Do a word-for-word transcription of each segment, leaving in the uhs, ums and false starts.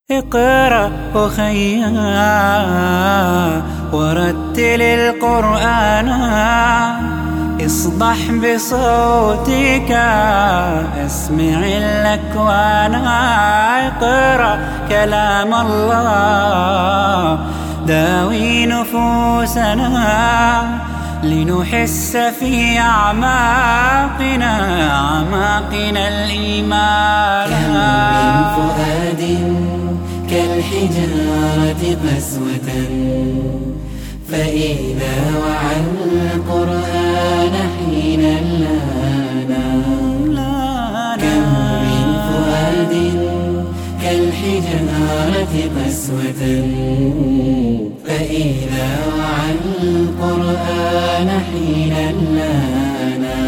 اقرأ أخيا ورتل القرآن، اصدح بصوتك اسمع الأكوان. اقرأ كلام الله داوي نفوسنا، لنحس في أعماقنا أعماقنا الإيمان. كم من فؤاد كالحجارة قسوة، فإذا وعى القرآن حين لانا. كم من فؤاد كالحجارة قسوة، فإذا وعى القرآن حين لانا.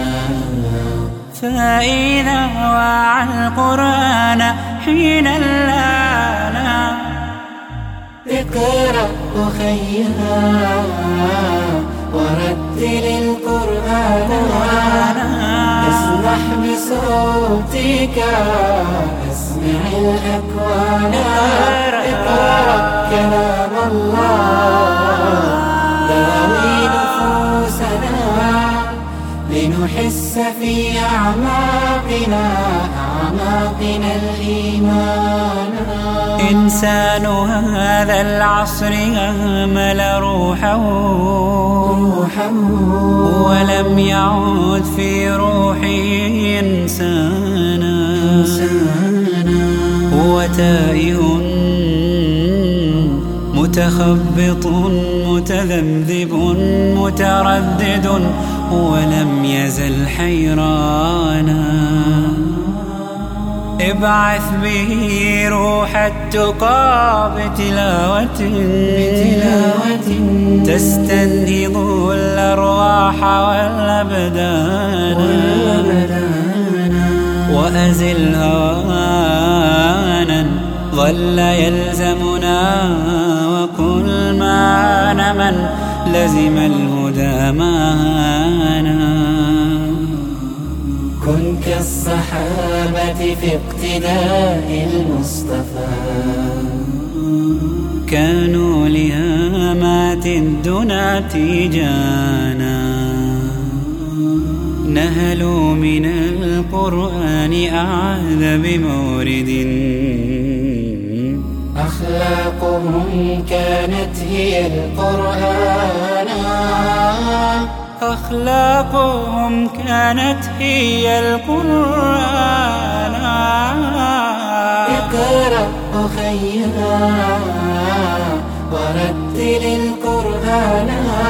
فإذا وعى القرآن حين لانا. اقرأ أخيا ورتل القرآن، اسمح بصوتك اسمع الأكوان. اقرأ كلام الله داوي نفوسنا، لنحس في أعماقنا أعماقنا الإيمان. إنسان هذا العصر أهمل روحه، ولم يعد في روحه إنسانا. هو تائه متخبط متذبذب متردد، ولم يزل حيرانا. ابعث به روح التقى بتلاوة تستنهض الأرواح والأبدان. وأزل هوانا ظل يلزمنا، وكل ما من لزم الهدى مانا. كن كالصحابة في اقتداء المصطفى، كانوا لهامات الدنا تيجانا. نهلوا من القرآن أعذ بمورد، أخلاقهم كانت هي القرآن. أخلاقهم كانت هي القرآن. اقرأ أخيا ورتل القرآن،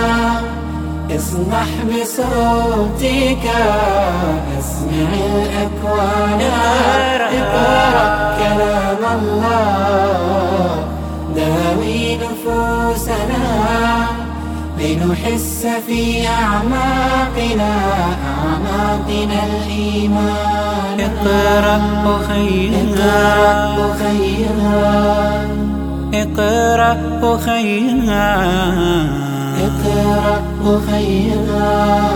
اصدح بصوتك اسمع الأكوان. اقرأ كلام الله داوي نفوسنا، لنحس في أعماقنا أعماقنا الإيمان. اقرأ أخيا اقرأ أخيا اقرأ أخيا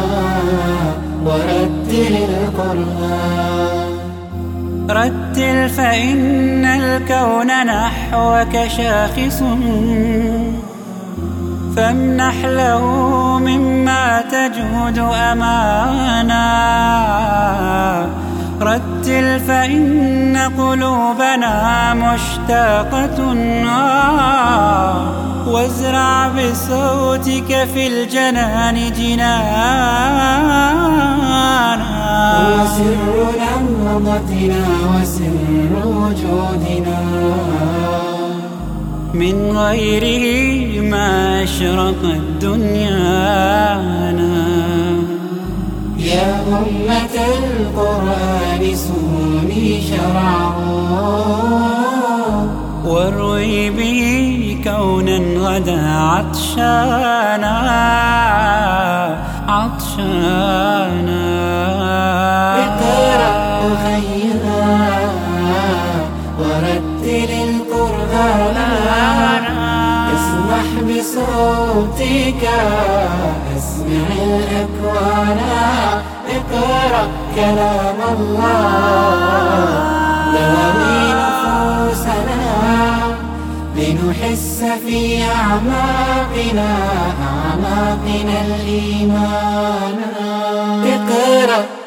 ورتل القرآن. رتل فإن الكون نحوك شاخص، فامنح له مما تجهد أمانا. رتل فإن قلوبنا مشتاقة، وازرع بصوتك في الجنان جنانا. وسر نهضتنا وسر وجودنا، من غيره ما أشرقت دنيانا. يا أمة القرآن سوني شرعه، واروي به كونا غدا عطشانا عطشانا. اقرأ أخيا ورتل القرآن، اسمح بصوتك اسمع الأكوان. اقرأ كلام الله داوي نفوسنا، لنحس في أعماقنا أعماقنا الإيمان. اقرأ